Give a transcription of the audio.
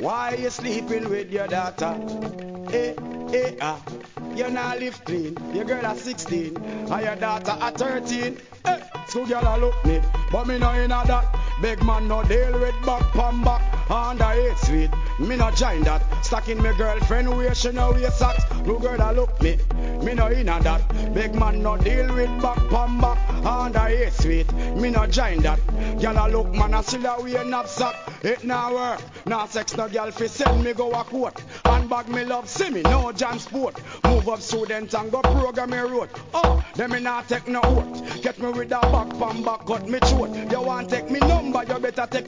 Why you sleeping with your daughter? Eh, eh, ah. You not live clean. Your girl at 16, and your daughter at 13. Eh, so girl a look me, but me no inna that. Big man no deal with back pan back. Under 8 sweet, me no join that. Stacking me girlfriend where she no wear socks. No girl a look me no inna that. Big man no deal with back pan back. Under 8 sweet, me no join that. Girl a look man a still a wear knapsack. It now work, now sex no girl fi send me go a court. Handbag me love see me, no John Sport. Move up student and go program me road. Oh, them me not take no oath. Get me with a back pan back, cut me throat. You want take me number, you better take